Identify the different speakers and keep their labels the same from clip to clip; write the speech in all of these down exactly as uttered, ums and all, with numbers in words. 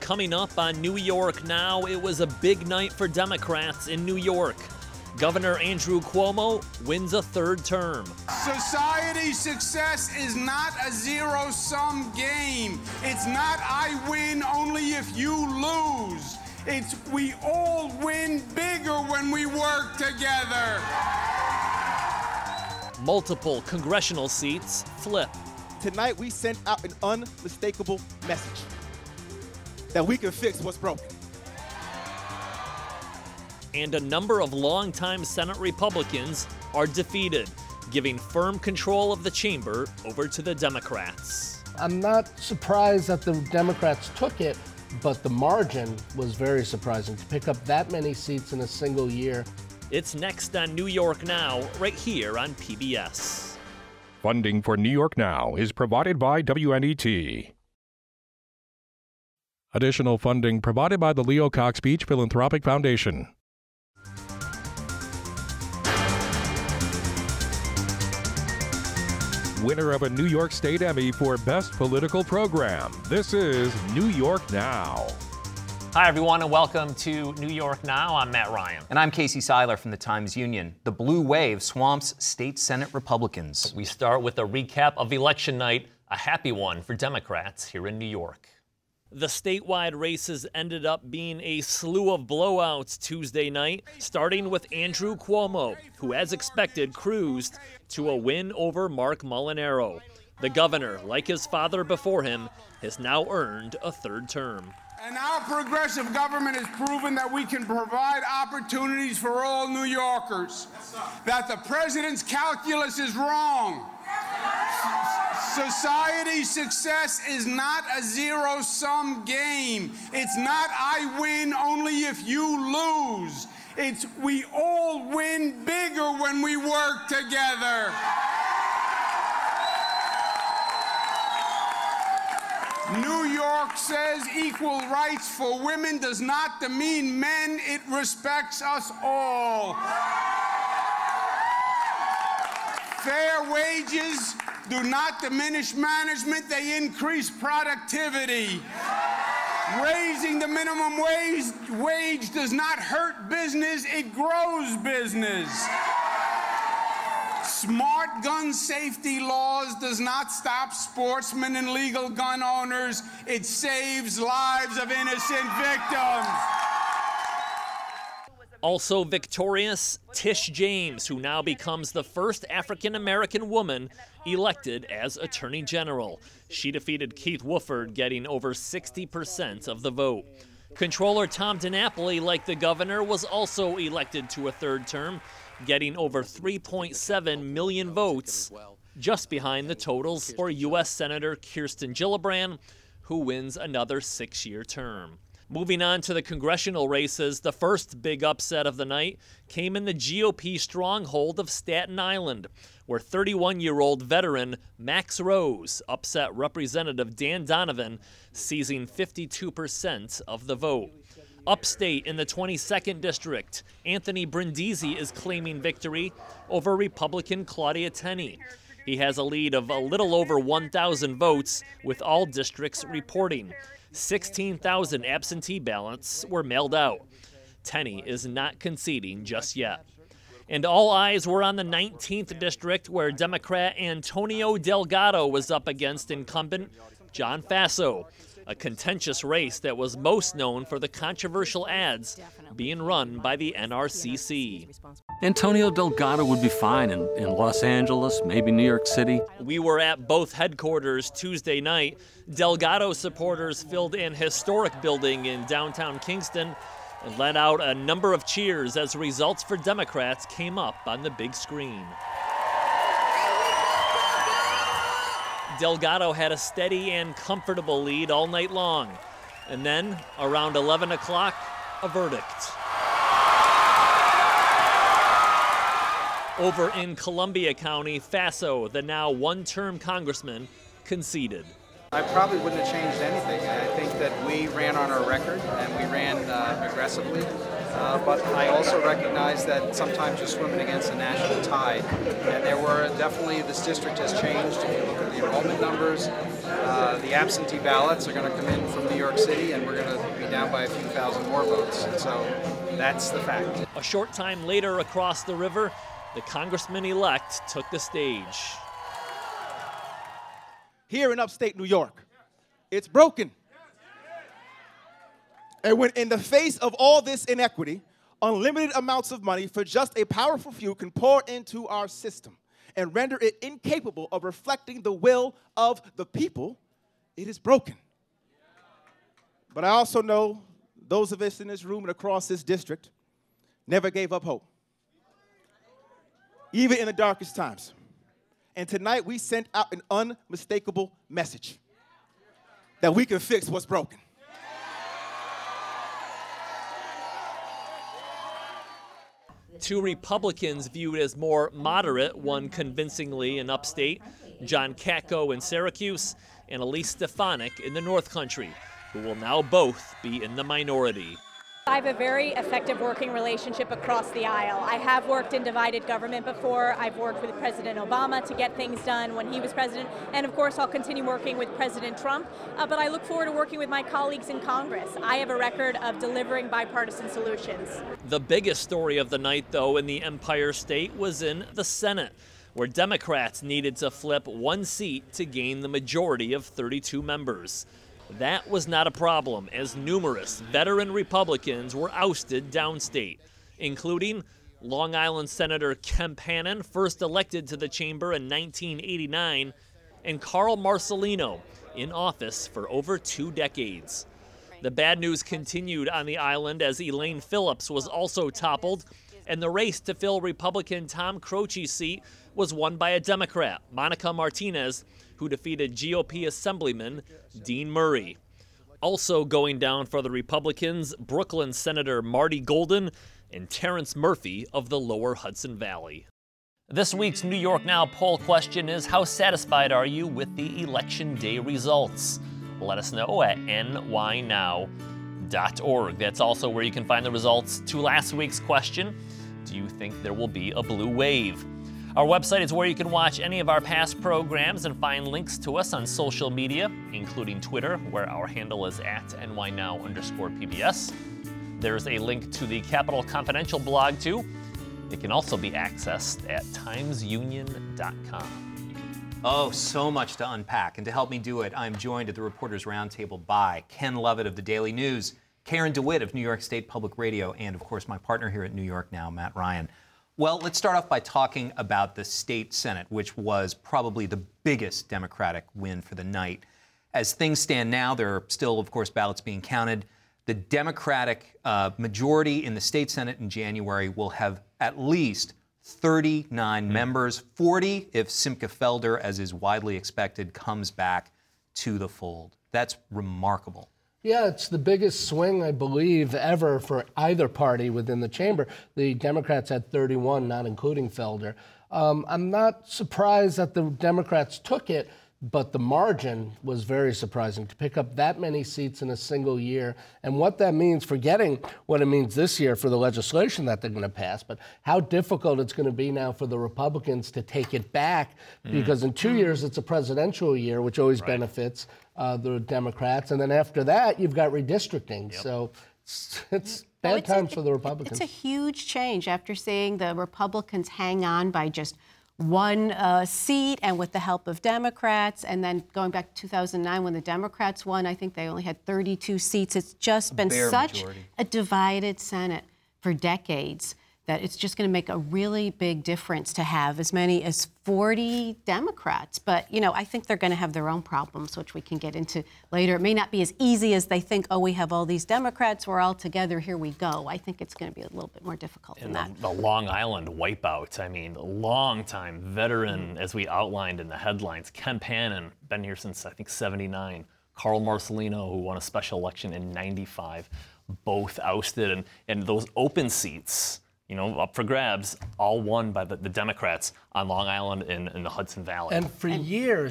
Speaker 1: coming up on New York Now, it was a big night for Democrats in New York. Governor Andrew Cuomo wins a third term.
Speaker 2: Society's success is not a zero-sum game. It's not I win only if you lose. It's we all win bigger when we work together.
Speaker 1: Multiple congressional seats flip.
Speaker 3: Tonight we sent out an unmistakable message that we can fix what's broken.
Speaker 1: And a number of longtime Senate Republicans are defeated, giving firm control of the chamber over to the Democrats.
Speaker 4: I'm not surprised that the Democrats took it, but the margin was very surprising to pick up that many seats in a single year.
Speaker 1: It's next on New York Now, right here on P B S.
Speaker 5: Funding for New York Now is provided by W N E T. Additional funding provided by the Leo Cox Beach Philanthropic Foundation. Winner of a New York State Emmy for Best Political Program. This is New York Now.
Speaker 6: Hi, everyone, and welcome to New York Now. I'm Matt Ryan.
Speaker 7: And I'm Casey Seiler from the Times-Union. The blue wave swamps state Senate Republicans.
Speaker 1: We start with a recap of election night, a happy one for Democrats here in New York. The statewide races ended up being a slew of blowouts Tuesday night, starting with Andrew Cuomo, who, as expected, cruised to a win over Mark Molinaro. The governor, like his father before him, has now earned a third term.
Speaker 2: And our progressive government has proven that we can provide opportunities for all New Yorkers, that the president's calculus is wrong. Society's success is not a zero-sum game. It's not I win only if you lose. It's we all win bigger when we work together. New York says equal rights for women does not demean men. It respects us all. Fair wages do not diminish management, they increase productivity. Raising the minimum wage, wage does not hurt business, it grows business. Smart gun safety laws does not stop sportsmen and legal gun owners, it saves lives of innocent victims.
Speaker 1: Also victorious, Tish James, who now becomes the first African-American woman elected as Attorney General. She defeated Keith Wofford, getting over sixty percent of the vote. Controller Tom DiNapoli, like the governor, was also elected to a third term, getting over three point seven million votes, just behind the totals for U S Senator Kirsten Gillibrand, who wins another six-year term. Moving on to the congressional races, the first big upset of the night came in the G O P stronghold of Staten Island, where thirty-one-year-old veteran Max Rose upset Representative Dan Donovan, seizing fifty-two percent of the vote. Upstate in the twenty-second District, Anthony Brindisi is claiming victory over Republican Claudia Tenney. He has a lead of a little over one thousand votes, with all districts reporting. sixteen thousand absentee ballots were mailed out. Tenney is not conceding just yet. And all eyes were on the nineteenth District, where Democrat Antonio Delgado was up against incumbent John Faso, a contentious race that was most known for the controversial ads being run by the N R C C.
Speaker 8: Antonio Delgado would be fine in, in Los Angeles, maybe New York City.
Speaker 1: We were at both headquarters Tuesday night. Delgado supporters filled an historic building in downtown Kingston and let out a number of cheers as results for Democrats came up on the big screen. Delgado had a steady and comfortable lead all night long. And then, around eleven o'clock, a verdict. Over in Columbia County, Faso, the now one-term congressman, conceded.
Speaker 9: I probably wouldn't have changed anything. I think that we ran on our record and we ran uh, aggressively. Uh, but I also recognize that sometimes you're swimming against a national tide. And there were definitely, this district has changed. If you look at the enrollment numbers, uh, the absentee ballots are going to come in from New York City, and we're going to be down by a few thousand more votes. And so that's the fact.
Speaker 1: A short time later, across the river, the congressman-elect took the stage.
Speaker 3: Here in upstate New York, it's broken. And when in the face of all this inequity, unlimited amounts of money for just a powerful few can pour into our system and render it incapable of reflecting the will of the people, it is broken. But I also know those of us in this room and across this district never gave up hope, even in the darkest times. And tonight we sent out an unmistakable message that we can fix what's broken.
Speaker 1: Two Republicans viewed as more moderate won convincingly in upstate, John Katko in Syracuse and Elise Stefanik in the North Country, who will now both be in the minority.
Speaker 10: I have a very effective working relationship across the aisle. I have worked in divided government before. I've worked with President Obama to get things done when he was president. And of course, I'll continue working with President Trump. Uh, but I look forward to working with my colleagues in Congress. I have a record of delivering bipartisan solutions.
Speaker 1: The biggest story of the night, though, in the Empire State was in the Senate, where Democrats needed to flip one seat to gain the majority of thirty-two members. That was not a problem, as numerous veteran Republicans were ousted downstate, including Long Island Senator Kemp Hannon, first elected to the chamber in nineteen eighty-nine, and Carl Marcelino, in office for over two decades. The bad news continued on the island as Elaine Phillips was also toppled, and the race to fill Republican Tom Croce's seat was won by a Democrat, Monica Martinez, who defeated G O P Assemblyman Dean Murray. Also going down for the Republicans, Brooklyn Senator Marty Golden and Terrence Murphy of the Lower Hudson Valley. This week's New York Now poll question is, how satisfied are you with the Election Day results? Let us know at N Y now dot org. That's also where you can find the results to last week's question. Do you think there will be a blue wave? Our website is where you can watch any of our past programs and find links to us on social media, including Twitter, where our handle is at nynow underscore PBS. There's a link to the Capitol Confidential blog, too. It can also be accessed at times union dot com.
Speaker 7: Oh, so much to unpack. And to help me do it, I'm joined at the Reporters Roundtable by Ken Lovett of the Daily News, Karen DeWitt of New York State Public Radio, and, of course, my partner here at New York Now, Matt Ryan. Well, let's start off by talking about the state Senate, which was probably the biggest Democratic win for the night. As things stand now, there are still, of course, ballots being counted. The Democratic uh, majority in the state Senate in January will have at least thirty-nine mm-hmm. members, forty if Simcha Felder, as is widely expected, comes back to the fold. That's remarkable.
Speaker 4: Yeah, it's the biggest swing, I believe, ever for either party within the chamber. The Democrats had thirty-one, not including Felder. Um, I'm not surprised that the Democrats took it, but the margin was very surprising to pick up that many seats in a single year. And what that means, forgetting what it means this year for the legislation that they're going to pass, but how difficult it's going to be now for the Republicans to take it back, mm. because in two years it's a presidential year, which always right. benefits Uh, the Democrats, and then after that, you've got redistricting. Yep. So it's, it's bad
Speaker 11: well, it's
Speaker 4: times
Speaker 11: a,
Speaker 4: for the Republicans.
Speaker 11: It's a huge change after seeing the Republicans hang on by just one uh, seat and with the help of Democrats, and then going back to two thousand nine when the Democrats won, I think they only had thirty-two seats. It's just
Speaker 7: a
Speaker 11: been such
Speaker 7: majority.
Speaker 11: a divided Senate for decades that it's just going to make a really big difference to have as many as forty Democrats. But, you know, I think they're going to have their own problems, which we can get into later. It may not be as easy as they think, oh, we have all these Democrats, we're all together, here we go. I think it's going to be a little bit more difficult
Speaker 1: and
Speaker 11: than that.
Speaker 1: The, the Long Island wipeout, I mean, long-time veteran, as we outlined in the headlines, Kemp Hannon, been here since, I think, seventy-nine. Carl Marcelino, who won a special election in ninety-five, both ousted. And, and those open seats, you know, up for grabs, all won by the, the Democrats on Long Island and in the Hudson Valley.
Speaker 4: And for years,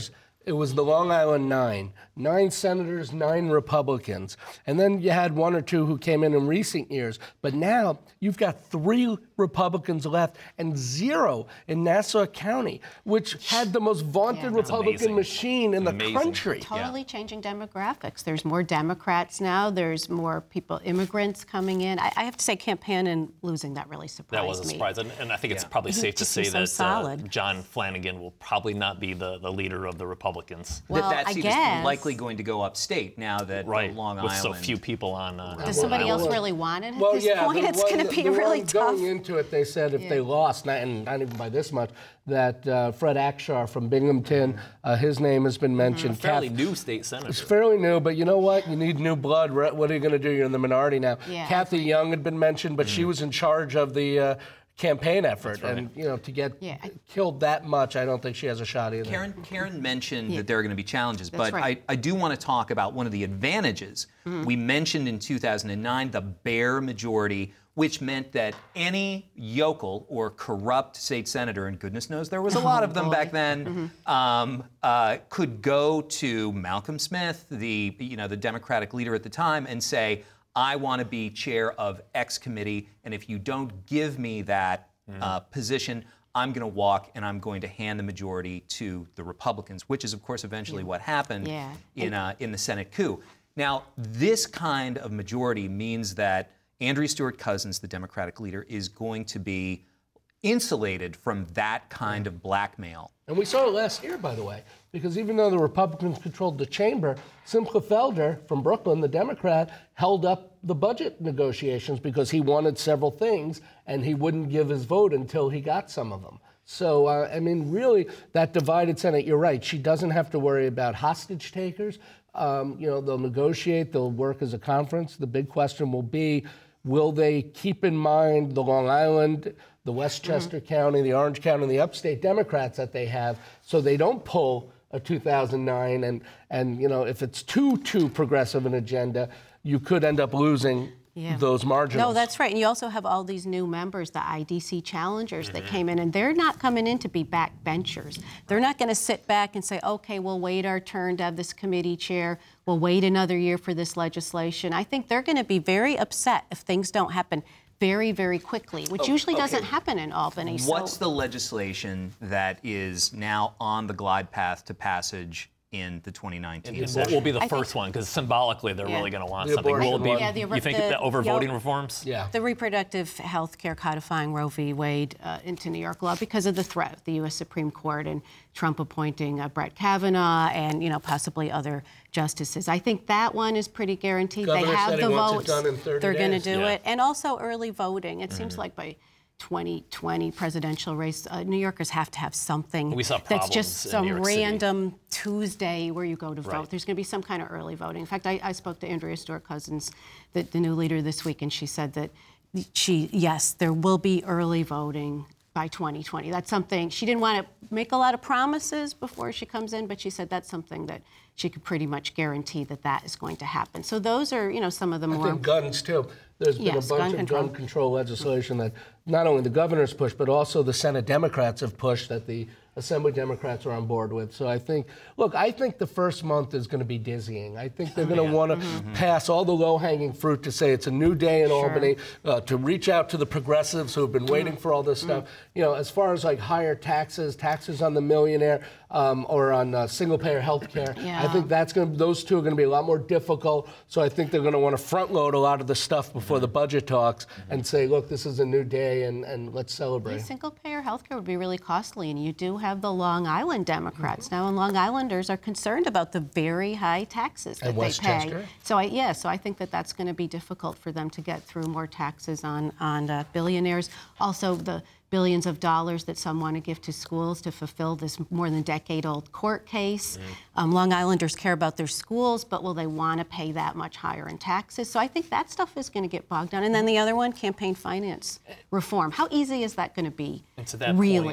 Speaker 4: it was the Long Island Nine. Nine senators, nine Republicans. And then you had one or two who came in in recent years. But now you've got three Republicans left and zero in Nassau County, which had the most vaunted
Speaker 11: Yeah.
Speaker 4: Republican machine in
Speaker 7: Amazing.
Speaker 4: the country.
Speaker 11: Totally changing demographics. There's more Democrats now. There's more people, immigrants coming in. I, I have to say, Camp Hannon losing that really surprised
Speaker 1: That was a
Speaker 11: me.
Speaker 1: surprise, and, and I think it's
Speaker 7: Yeah.
Speaker 1: probably
Speaker 11: He
Speaker 1: safe to
Speaker 11: just
Speaker 1: say
Speaker 11: seems so
Speaker 1: that uh,
Speaker 11: solid.
Speaker 1: John Flanagan will probably not be the, the leader of the Republicans.
Speaker 11: Well,
Speaker 7: that that
Speaker 11: I
Speaker 7: seat
Speaker 11: guess.
Speaker 7: is likely going to go upstate now that uh,
Speaker 1: Right,
Speaker 7: Long
Speaker 1: with
Speaker 7: Island.
Speaker 1: so few people on. Uh,
Speaker 11: Does
Speaker 1: on
Speaker 11: somebody
Speaker 1: Long
Speaker 11: else
Speaker 1: Island.
Speaker 11: really want it at
Speaker 4: Well,
Speaker 11: this
Speaker 4: yeah,
Speaker 11: point?
Speaker 4: the
Speaker 11: It's
Speaker 4: one-
Speaker 11: going to be
Speaker 4: the
Speaker 11: really
Speaker 4: one
Speaker 11: tough.
Speaker 4: Going into it, they said if
Speaker 11: Yeah.
Speaker 4: they lost, not, and not even by this much, that uh, Fred Akshar from Binghamton, uh, his name has been mentioned.
Speaker 1: A fairly
Speaker 4: Kath-
Speaker 1: new state senator.
Speaker 4: It's fairly new, but you know what? You need new blood. What what are you going to do? You're in the minority now.
Speaker 11: Yeah.
Speaker 4: Kathy Young had been mentioned, but she was in charge of the uh, campaign effort.
Speaker 1: right.
Speaker 4: And, you know, to get
Speaker 11: Yeah, I-
Speaker 4: killed that much, I don't think she has a shot either.
Speaker 7: Karen, Karen mentioned that there are going to be challenges,
Speaker 11: That's
Speaker 7: but
Speaker 11: right.
Speaker 7: I, I do want to talk about one of the advantages. We mentioned in two thousand nine the bare majority, which meant that any yokel or corrupt state senator, and goodness knows there was a lot of them back then, um, uh, could go to Malcolm Smith, the you know the Democratic leader at the time, and say, I want to be chair of X committee, and if you don't give me that uh, position, I'm going to walk and I'm going to hand the majority to the Republicans, which is, of course, eventually what happened
Speaker 11: Yeah.
Speaker 7: in, uh, in the Senate coup. Now, this kind of majority means that Andrea Stewart Cousins, the Democratic leader, is going to be insulated from that kind of blackmail.
Speaker 4: And we saw it last year, by the way, because even though the Republicans controlled the chamber, Simcha Felder from Brooklyn, the Democrat, held up the budget negotiations because he wanted several things, and he wouldn't give his vote until he got some of them. So, uh, I mean, really, that divided Senate, you're right. She doesn't have to worry about hostage takers. Um, you know, they'll negotiate, they'll work as a conference. The big question will be, will they keep in mind the Long Island, the Westchester County, the Orange County, and the upstate Democrats that they have, so they don't pull a two thousand nine, and, and you know, if it's too, too progressive an agenda, you could end up losing
Speaker 11: Yeah.
Speaker 4: those marginals.
Speaker 11: No, that's right. And you also have all these new members, the I D C challengers that came in, and they're not coming in to be backbenchers. They're not going to sit back and say, okay, we'll wait our turn to have this committee chair. We'll wait another year for this legislation. I think they're going to be very upset if things don't happen very, very quickly, which usually doesn't happen in Albany.
Speaker 7: What's
Speaker 11: so,
Speaker 7: the legislation that is now on the glide path to passage in the twenty nineteen
Speaker 1: It will,
Speaker 7: session?
Speaker 1: will be the
Speaker 11: I
Speaker 1: first one because symbolically they're
Speaker 11: Yeah.
Speaker 1: really going to want
Speaker 4: The
Speaker 1: something. Will it
Speaker 4: abortion
Speaker 1: be?
Speaker 4: one.
Speaker 11: Yeah, the-
Speaker 1: you think
Speaker 11: the-
Speaker 1: that over
Speaker 11: the-
Speaker 1: voting reforms?
Speaker 4: Yeah.
Speaker 11: the reproductive health care codifying Roe v. Wade uh, into New York law because of the threat of the U S Supreme Court and Trump appointing uh, Brett Kavanaugh and, you know, possibly other justices. I think that one is pretty guaranteed.
Speaker 4: Governor
Speaker 11: they have
Speaker 4: said he
Speaker 11: the
Speaker 4: wants it
Speaker 11: votes.
Speaker 4: done in thirty
Speaker 11: They're going to
Speaker 4: days.
Speaker 11: do
Speaker 1: Yeah.
Speaker 11: it. And also early voting. It seems like by twenty twenty presidential race, uh, New Yorkers have to have something
Speaker 1: We saw
Speaker 11: that's just
Speaker 1: problems in
Speaker 11: some
Speaker 1: New York City.
Speaker 11: random Tuesday where you go to vote.
Speaker 1: Right.
Speaker 11: There's going to be some kind of early voting. In fact, I, I spoke to Andrea Stewart Cousins, the, the new leader this week, and she said that she, yes, there will be early voting by twenty twenty. That's something, she didn't want to make a lot of promises before she comes in, but she said that's something that she could pretty much guarantee that that is going to happen. So those are, you know, some of the
Speaker 4: I
Speaker 11: more...
Speaker 4: think guns, too. There's been
Speaker 11: Yes,
Speaker 4: a bunch
Speaker 11: gun
Speaker 4: of
Speaker 11: control.
Speaker 4: gun control legislation that not only the governor's pushed, but also the Senate Democrats have pushed that the Assembly Democrats are on board with. So I think, look, I think the first month is going to be dizzying. I think they're going to want to
Speaker 11: Mm-hmm.
Speaker 4: pass all the low-hanging fruit to say it's a new day in Albany, uh, to reach out to the progressives who have been waiting for all this stuff. You know, as far as like higher taxes, taxes on the millionaire, um, or on uh, single-payer health care, I
Speaker 11: Yeah.
Speaker 4: think that's going to, those two are going to be a lot more difficult. So I think they're going to want to front-load a lot of the stuff before the budget talks and say, look, this is a new day and, and let's celebrate.
Speaker 11: Single-payer health care would be really costly, and you do have the Long Island Democrats now, and Long Islanders are concerned about the very high taxes that
Speaker 4: And
Speaker 11: they
Speaker 4: Westchester?
Speaker 11: pay. So, I, yeah, so I think that that's going to be difficult for them to get through more taxes on on uh, billionaires. Also, the billions of dollars that some want to give to schools to fulfill this more than decade-old court case. Um, Long Islanders care about their schools, but will they want to pay that much higher in taxes? So I think that stuff is going to get bogged down. And then the other one, campaign finance reform. How easy is that going to be?
Speaker 1: And to that
Speaker 11: really?
Speaker 1: point,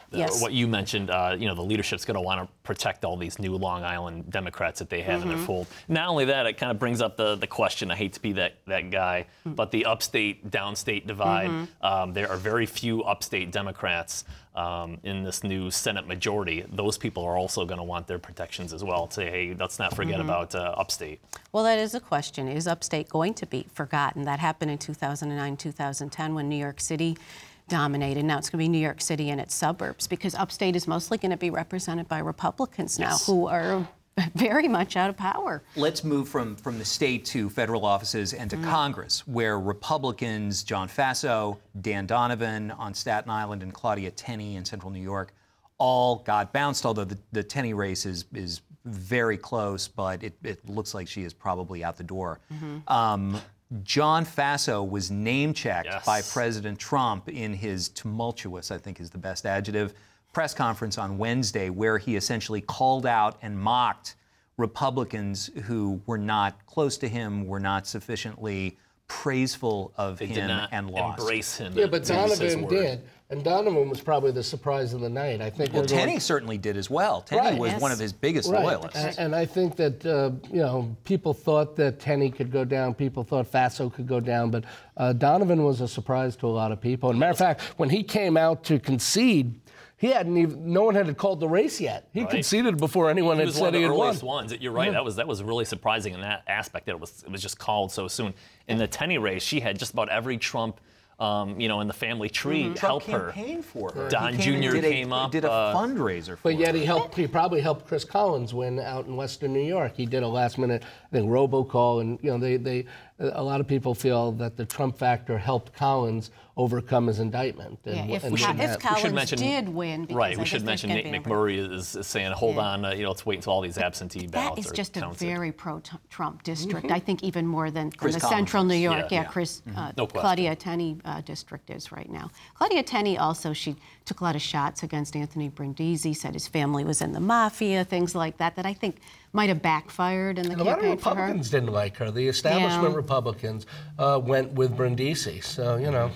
Speaker 11: Yes.
Speaker 1: what you mentioned, uh, you know, the leadership's going to want to protect all these new Long Island Democrats that they have mm-hmm. in their fold. Not only that, it kind of brings up the, the question, I hate to be that, that guy, mm-hmm. but the upstate, downstate divide. Mm-hmm. Um, there are very few upstate Democrats um, in this new Senate majority. Those people are also going to want their protections as well. Say, hey, let's not forget mm-hmm. about uh, upstate.
Speaker 11: Well, that is a question. Is upstate going to be forgotten? That happened in two thousand nine, two thousand ten when New York City dominated. Now it's going to be New York City and its suburbs, because upstate is mostly going to be represented by Republicans now, yes. who are very much out of power.
Speaker 7: Let's move from, from the state to federal offices and to mm. Congress, where Republicans, John Faso, Dan Donovan on Staten Island, and Claudia Tenney in central New York, all got bounced, although the, the Tenney race is, is very close, but it, it looks like she is probably out the door. Mm-hmm. Um, John Faso was name-checked yes. by President Trump in his tumultuous, I think is the best adjective, press conference on Wednesday, where he essentially called out and mocked Republicans who were not close to him, were not sufficiently praiseful of
Speaker 1: they
Speaker 7: him
Speaker 1: did not
Speaker 7: and lost.
Speaker 1: Embrace him.
Speaker 4: Yeah, but Donovan did. And Donovan was probably the surprise of the night. I think.
Speaker 7: Well, Tenney
Speaker 4: going...
Speaker 7: certainly did as well. Tenney
Speaker 4: right.
Speaker 7: was
Speaker 11: yes.
Speaker 7: one of his biggest
Speaker 4: right.
Speaker 7: loyalists.
Speaker 4: And, and I think that uh, you know people thought that Tenney could go down. People thought Faso could go down, but uh, Donovan was a surprise to a lot of people. And matter of fact, when he came out to concede, he hadn't even. No one had called the race yet. He right. conceded before anyone
Speaker 1: he
Speaker 4: had said he had won.
Speaker 1: He was one of the earliest ones. You're right. Yeah. That was that was really surprising in that aspect. That it was it was just called so soon. In the Tenney race, she had just about every Trump. Um, you know, in the family tree,
Speaker 7: mm-hmm.
Speaker 1: help
Speaker 7: Trump
Speaker 1: her.
Speaker 7: campaigned for her.
Speaker 1: Don Junior
Speaker 7: did
Speaker 1: came
Speaker 7: a,
Speaker 1: up.
Speaker 7: Did a
Speaker 1: uh,
Speaker 7: fundraiser for
Speaker 4: But yet
Speaker 7: her.
Speaker 4: he helped. He probably helped Chris Collins win out in Western New York. He did a last-minute, I think, robocall, and you know, they, they, a lot of people feel that the Trump factor helped Collins overcome his indictment.
Speaker 11: Yeah,
Speaker 4: and,
Speaker 11: if,
Speaker 4: and
Speaker 11: if
Speaker 4: that,
Speaker 11: Collins
Speaker 1: mention,
Speaker 11: did win,
Speaker 1: right? We should mention Nate McMurray is, is saying, "Hold
Speaker 11: yeah.
Speaker 1: on, uh, you know, let's wait until all these absentee ballots
Speaker 11: That is
Speaker 1: are
Speaker 11: just
Speaker 1: counted."
Speaker 11: a very pro-Trump district.
Speaker 4: Mm-hmm.
Speaker 11: I think even more than, than the
Speaker 7: Collins
Speaker 11: central New York.
Speaker 1: Yeah,
Speaker 11: Yeah,
Speaker 1: yeah.
Speaker 11: Chris,
Speaker 1: mm-hmm.
Speaker 11: uh,
Speaker 1: no
Speaker 11: Claudia Tenney uh, district is right now. Claudia Tenney also, she took a lot of shots against Anthony Brindisi, said his family was in the mafia, things like that, that I think might have backfired in the
Speaker 4: and
Speaker 11: campaign
Speaker 4: a lot of
Speaker 11: for her.
Speaker 4: Republicans didn't like her. The establishment
Speaker 11: Yeah.
Speaker 4: Republicans uh, went with Brindisi, so you know.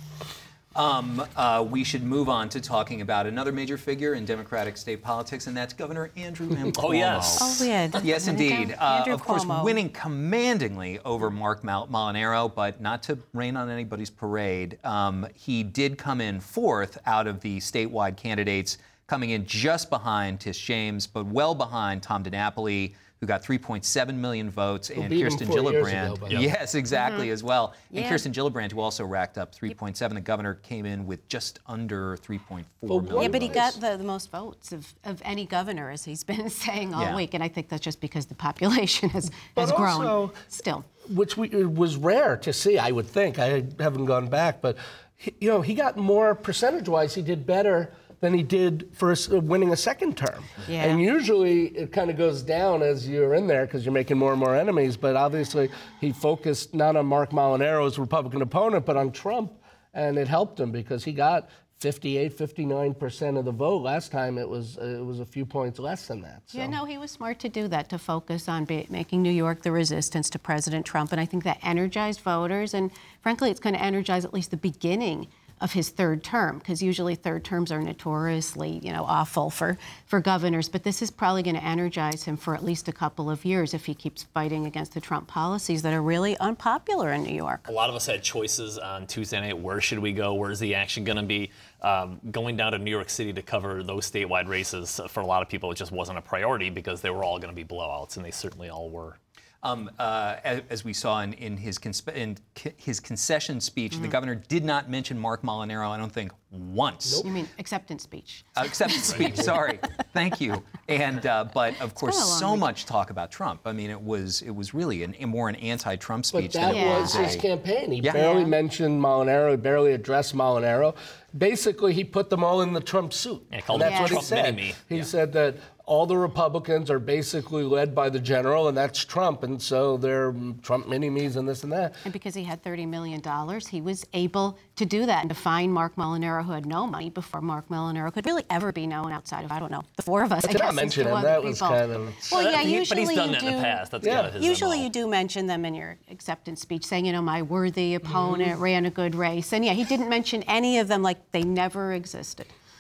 Speaker 7: Um, uh, we should move on to talking about another major figure in Democratic state politics, and that's Governor Andrew M. Cuomo.
Speaker 1: Oh, yes.
Speaker 11: Oh, yeah.
Speaker 7: Yes, indeed. Uh,
Speaker 11: Andrew
Speaker 7: of course,
Speaker 11: Cuomo.
Speaker 7: winning commandingly over Mark Mal- Molinaro, but not to rain on anybody's parade. Um, he did come in fourth out of the statewide candidates, coming in just behind Tish James, but well behind Tom DiNapoli, who got three point seven million votes,
Speaker 4: Who
Speaker 7: and
Speaker 4: beat him
Speaker 7: Kirsten
Speaker 4: four years
Speaker 7: Gillibrand.
Speaker 4: ago, by
Speaker 1: the way.
Speaker 7: Yes, exactly,
Speaker 11: Mm-hmm.
Speaker 7: as well. And
Speaker 11: Yeah.
Speaker 7: Kirsten Gillibrand, who also racked up three point seven. The governor came in with just under three point four
Speaker 4: But
Speaker 7: million.
Speaker 11: Yeah, but he
Speaker 7: votes.
Speaker 11: got the, the most votes of, of any governor, as he's been saying all
Speaker 7: Yeah.
Speaker 11: week, and I think that's just because the population has,
Speaker 4: But
Speaker 11: has grown
Speaker 4: also-
Speaker 11: still.
Speaker 4: Which we, it was rare to see, I would think. I haven't gone back, but he, you know, he got more percentage-wise. He did better than he did for a, winning a second term.
Speaker 11: Yeah.
Speaker 4: And usually it kind of goes down as you're in there because you're making more and more enemies. But obviously he focused not on Mark Molinaro's Republican opponent, but on Trump, and it helped him because he got fifty-eight, fifty-nine percent of the vote. Last time it was uh, it was a few points less than that. So.
Speaker 11: Yeah, no, he was smart to do that, to focus on be, making New York the resistance to President Trump. And I think that energized voters. And frankly, it's going to energize at least the beginning of his third term, because usually third terms are notoriously, you know, awful for, for governors. But this is probably going to energize him for at least a couple of years if he keeps fighting against the Trump policies that are really unpopular in New York.
Speaker 1: A lot of us had choices on Tuesday night. Where should we go? Where's the action going to be? Um, going down to New York City to cover those statewide races, for a lot of people, it just wasn't a priority because they were all going to be blowouts, and they certainly all were.
Speaker 7: Um, uh, as, as we saw in, in, his, conspe- in c- his concession speech,
Speaker 11: Mm-hmm.
Speaker 7: the governor did not mention Mark Molinaro, I don't think, once.
Speaker 11: You mean acceptance speech?
Speaker 7: Uh, acceptance speech, sorry. Thank you. And uh, but of course,
Speaker 11: been a long
Speaker 7: so
Speaker 11: week.
Speaker 7: much talk about Trump. I mean, it was it was really an, a more an anti-Trump speech
Speaker 4: But that
Speaker 7: than it
Speaker 4: was
Speaker 7: was
Speaker 4: his
Speaker 7: a-
Speaker 4: campaign. He
Speaker 7: Yeah.
Speaker 4: barely
Speaker 11: Yeah.
Speaker 4: mentioned Molinaro, he barely addressed Molinaro. Basically, he put them all in the Trump suit.
Speaker 1: Yeah, called
Speaker 4: And that's
Speaker 1: him
Speaker 4: what
Speaker 1: Trump
Speaker 4: he said.
Speaker 1: mini-me.
Speaker 4: He
Speaker 1: Yeah.
Speaker 4: said that all the Republicans are basically led by the general, and that's Trump, and so they're Trump mini-me's and this and that.
Speaker 11: And because he had thirty million dollars, he was able to do that and to find Mark Molinaro, who had no money before Mark Molinaro could really ever be known outside of, I don't know, the four of us,
Speaker 4: I
Speaker 11: I
Speaker 4: did
Speaker 11: guess.
Speaker 4: not mention
Speaker 11: as two
Speaker 4: him.
Speaker 11: other
Speaker 4: That was
Speaker 11: people.
Speaker 4: kind of...
Speaker 11: Well, yeah,
Speaker 1: He-
Speaker 11: usually
Speaker 1: but he's done
Speaker 11: you
Speaker 1: that
Speaker 11: do.
Speaker 1: in the past. That's
Speaker 4: Yeah.
Speaker 1: kind of his
Speaker 11: Usually
Speaker 1: M O.
Speaker 11: you do mention them in your acceptance speech, saying, you know, my worthy opponent ran a good race. And yeah, he didn't mention any of them like they never existed.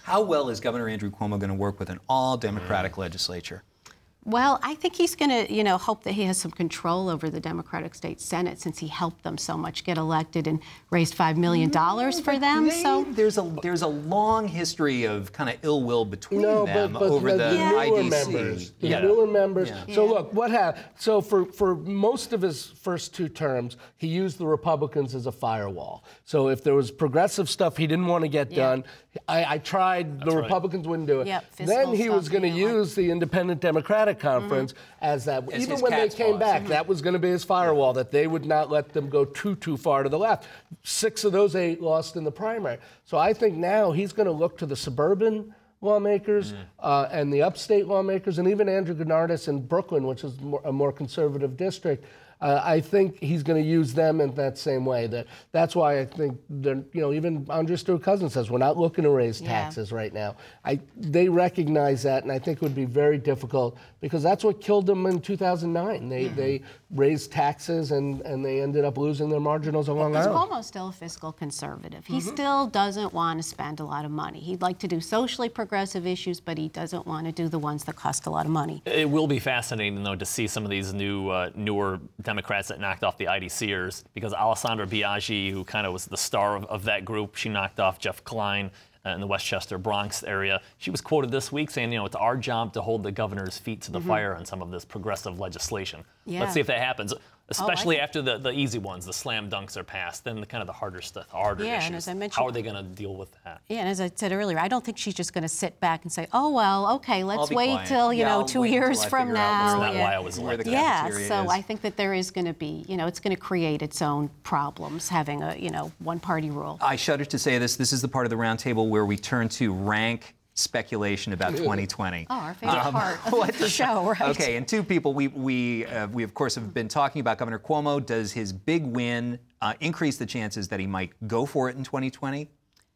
Speaker 7: How well is Governor Andrew Cuomo going to work with an all-Democratic legislature?
Speaker 11: Well, I think he's going to, you know, hope that he has some control over the Democratic State Senate since he helped them so much get elected and raised five million dollars for them.
Speaker 7: They,
Speaker 11: so
Speaker 7: there's a there's a long history of kind of ill will between
Speaker 4: no,
Speaker 7: them
Speaker 4: but, but
Speaker 7: over
Speaker 4: the,
Speaker 7: the,
Speaker 4: the newer
Speaker 7: I D C.
Speaker 4: members. The
Speaker 7: Yeah.
Speaker 4: newer members.
Speaker 7: Yeah.
Speaker 4: So
Speaker 11: Yeah.
Speaker 4: look, what happened? So for, for most of his first two terms, he used the Republicans as a firewall. So if there was progressive stuff he didn't want to get
Speaker 11: Yeah.
Speaker 4: done, I, I tried.
Speaker 1: That's
Speaker 4: the
Speaker 1: right.
Speaker 4: Republicans wouldn't do it.
Speaker 11: Yep,
Speaker 4: then
Speaker 11: fiscal
Speaker 4: he was
Speaker 11: stuff
Speaker 4: going to
Speaker 11: he didn't
Speaker 4: use the Independent Democratic Conference
Speaker 11: Mm-hmm.
Speaker 4: as that.
Speaker 7: As
Speaker 4: Even
Speaker 7: his
Speaker 4: when they
Speaker 7: cat's
Speaker 4: came
Speaker 7: paws.
Speaker 4: back, that was going to be his firewall. That they would not let them go too too far to the left. Six of those eight lost in the primary. So I think now he's going to look to the suburban lawmakers uh, and the upstate lawmakers, and even Andrew Gennardis in Brooklyn, which is more, a more conservative district. Uh, I think he's going to use them in that same way. That that's why I think they're, you know, even Andrea Stewart-Cousins says we're not looking to raise
Speaker 11: Yeah.
Speaker 4: taxes right now. I they recognize that, and I think it would be very difficult because that's what killed them in two thousand nine. They they raised taxes and, and they ended up losing their marginals along
Speaker 11: Because
Speaker 4: Island.
Speaker 11: Cuomo's still a fiscal conservative. He still doesn't want to spend a lot of money. He'd like to do socially progressive issues, but he doesn't want to do the ones that cost a lot of money.
Speaker 6: It will be fascinating, though, to see some of these new, uh, newer Democrats that knocked off the IDCers, because Alessandra Biaggi, who kind of was the star of, of that group, she knocked off Jeff Klein uh, in the Westchester, Bronx area. She was quoted this week saying, you know, it's our job to hold the governor's feet to the fire on some of this progressive legislation.
Speaker 11: Yeah.
Speaker 6: Let's see if that happens. Especially
Speaker 11: think-
Speaker 6: after the, the easy ones, the slam dunks are passed, then the kind of the harder stuff, the harder
Speaker 11: Yeah, and
Speaker 6: issues.
Speaker 11: as I mentioned-
Speaker 6: How are they going to deal with that?
Speaker 11: Yeah, and as I said earlier, I don't think she's just going to sit back and say, "Oh well, okay, let's
Speaker 7: be
Speaker 11: wait
Speaker 7: quiet.
Speaker 11: till you
Speaker 7: Yeah,
Speaker 11: know
Speaker 7: I'll
Speaker 11: two
Speaker 7: wait until
Speaker 11: years
Speaker 7: I
Speaker 11: from
Speaker 7: figure out
Speaker 11: now."
Speaker 7: where
Speaker 6: That's not
Speaker 11: yeah.
Speaker 6: why I was
Speaker 7: where the
Speaker 6: elected.
Speaker 11: Yeah,
Speaker 7: cafeteria
Speaker 11: so
Speaker 7: is.
Speaker 11: I think that there is going to be, you know, it's going to create its own problems having a, you know, one-party rule.
Speaker 7: I shudder to say this. This is the part of the roundtable where we turn to rank speculation about twenty twenty.
Speaker 11: Oh, our favorite
Speaker 7: Um,
Speaker 11: part
Speaker 7: what
Speaker 11: of the
Speaker 7: does-
Speaker 11: show, right?
Speaker 7: Okay, and two people we we uh, we of course have been talking about Governor Cuomo. Does his big win uh, increase the chances that he might go for it in twenty twenty?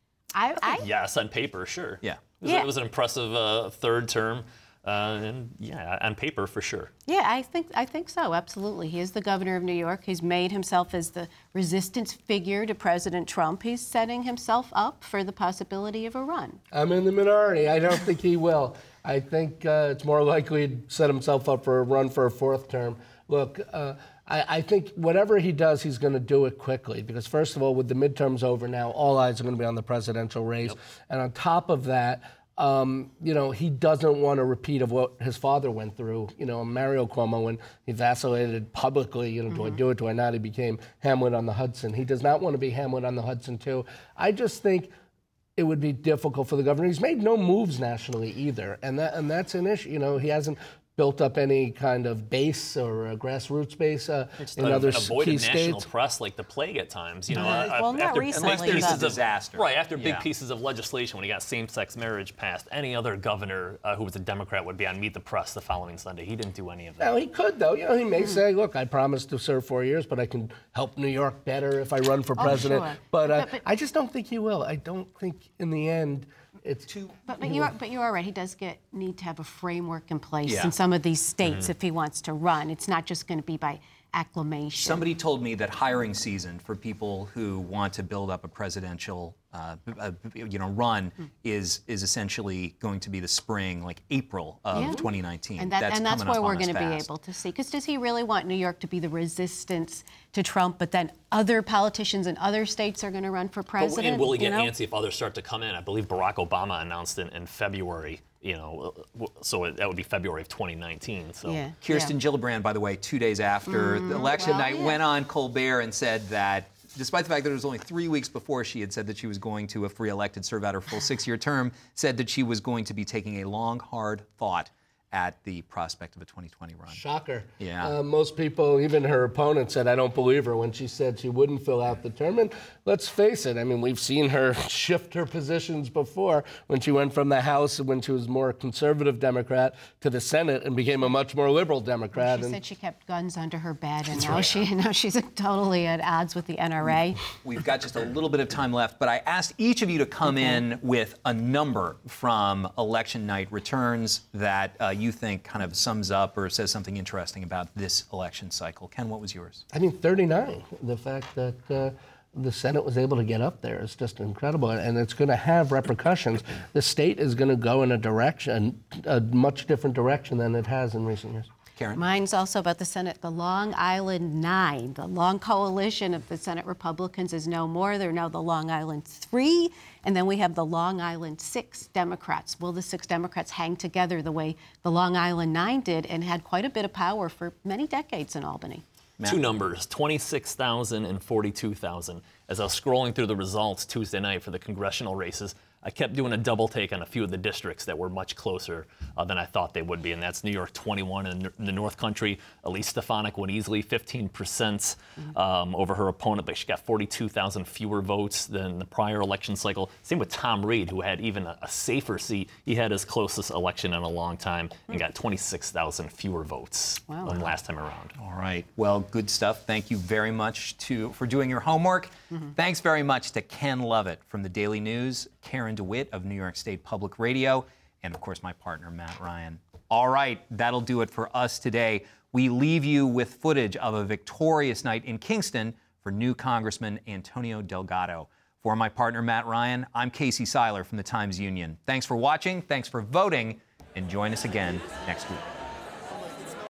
Speaker 11: I, I
Speaker 6: Yes, on paper, sure.
Speaker 7: Yeah.
Speaker 6: It was,
Speaker 11: Yeah.
Speaker 6: it was an impressive uh, third term, uh, and yeah, on paper, for sure.
Speaker 11: Yeah, I think I think so. Absolutely, he is the governor of New York. He's made himself as the resistance figure to President Trump. He's setting himself up for the possibility of a run.
Speaker 4: I'm in the minority. I don't think he will. I think uh, it's more likely he'd set himself up for a run for a fourth term. Look, uh, I, I think whatever he does, he's going to do it quickly because, first of all, with the midterms over now, all eyes are going to be on the presidential race. Yep. And on top of that, um, you know, he doesn't want a repeat of what his father went through. You know, Mario Cuomo, when he vacillated publicly, you know, mm-hmm. do I do it, do I not? He became Hamlet on the Hudson. He does not want to be Hamlet on the Hudson, too. I just think it would be difficult for the governor. He's made no moves nationally either, and that and that's an issue. You know, he hasn't built up any kind of base or a grassroots base uh, in
Speaker 6: uh,
Speaker 4: other
Speaker 6: avoided
Speaker 4: key
Speaker 6: national
Speaker 4: states.
Speaker 6: press like the plague at times. You know,
Speaker 11: Uh,
Speaker 6: uh,
Speaker 11: well, not
Speaker 6: after
Speaker 11: recently,
Speaker 6: big
Speaker 11: but-
Speaker 6: pieces of
Speaker 7: disaster.
Speaker 6: Right after big
Speaker 7: Yeah.
Speaker 6: pieces of legislation, when he got same-sex marriage passed, any other governor uh, who was a Democrat would be on Meet the Press the following Sunday. He didn't do any of that.
Speaker 4: Now, he could, though. You know, he may say, look, I promised to serve four years, but I can help New York better if I run for
Speaker 11: Oh,
Speaker 4: president.
Speaker 11: sure.
Speaker 4: But, uh,
Speaker 11: But- but-
Speaker 4: I just don't think he will. I don't think in the end it's too.
Speaker 11: But, but you are but you are right. He does get need to have a framework in place
Speaker 7: Yeah.
Speaker 11: in some of these states
Speaker 7: Mm-hmm.
Speaker 11: if he wants to run. It's not just going to be by acclamation.
Speaker 7: Somebody told me that hiring season for people who want to build up a presidential, uh, uh, you know, run is is essentially going to be the spring, like April of
Speaker 11: Yeah.
Speaker 7: twenty nineteen.
Speaker 11: And, that,
Speaker 7: that's
Speaker 11: and that's
Speaker 7: coming
Speaker 11: where
Speaker 7: up
Speaker 11: we're
Speaker 7: on us
Speaker 11: going to be
Speaker 7: fast.
Speaker 11: able to see. Because does he really want New York to be the resistance to Trump, but then other politicians in other states are going to run for
Speaker 6: But,
Speaker 11: president?
Speaker 6: and will he
Speaker 11: you
Speaker 6: get
Speaker 11: know?
Speaker 6: antsy if others start to come in? I believe Barack Obama announced in, in February, you know, so it, that would be February of twenty nineteen. So.
Speaker 11: Yeah.
Speaker 7: Kirsten Gillibrand, by the way, two days after the election
Speaker 11: well,
Speaker 7: night,
Speaker 11: yeah.
Speaker 7: went on Colbert and said that, despite the fact that it was only three weeks before she had said that she was going to, if reelected, serve out her full six-year term, said that she was going to be taking a long, hard thought at the prospect of a twenty twenty run.
Speaker 4: Shocker.
Speaker 7: Yeah.
Speaker 4: Uh, most people, even her opponent, said, I don't believe her when she said she wouldn't fill out the term. And let's face it, I mean, we've seen her shift her positions before when she went from the House, when she was more conservative Democrat, to the Senate and became a much more liberal Democrat.
Speaker 11: She
Speaker 4: and
Speaker 11: said she kept guns under her bed, and
Speaker 6: That's
Speaker 11: now
Speaker 6: right.
Speaker 11: she now she's totally at odds with the N R A.
Speaker 7: We've got just a little bit of time left, but I asked each of you to come in with a number from election night returns that uh, you think kind of sums up or says something interesting about this election cycle. Ken, what was yours?
Speaker 4: I mean, thirty-nine. The fact that uh, the Senate was able to get up there. It's just incredible, and it's going to have repercussions. The state is going to go in a direction, a much different direction than it has in recent years.
Speaker 7: Karen?
Speaker 11: Mine's also about the Senate. The Long Island Nine, the long coalition of the Senate Republicans is no more. They're now the Long Island Three, and then we have the Long Island Six Democrats. Will the six Democrats hang together the way the Long Island Nine did and had quite a bit of power for many decades in Albany?
Speaker 6: Matt? Two numbers, twenty-six thousand and forty-two thousand. As I was scrolling through the results Tuesday night for the congressional races, I kept doing a double take on a few of the districts that were much closer uh, than I thought they would be, and that's New York twenty-one in the North Country. Elise Stefanik won easily, fifteen percent um, over her opponent, but she got forty-two thousand fewer votes than the prior election cycle. Same with Tom Reed, who had even a, a safer seat. He had his closest election in a long time and got twenty-six thousand fewer votes
Speaker 11: wow.
Speaker 6: than last time around.
Speaker 7: All right. Well, good stuff. Thank you very much to for doing your homework. Mm-hmm. Thanks very much to Ken Lovett from the Daily News, Karen DeWitt of New York State Public Radio, and of course my partner, Matt Ryan. All right, that'll do it for us today. We leave you with footage of a victorious night in Kingston for new Congressman Antonio Delgado. For my partner, Matt Ryan, I'm Casey Seiler from the Times-Union. Thanks for watching, thanks for voting, and join us again next week.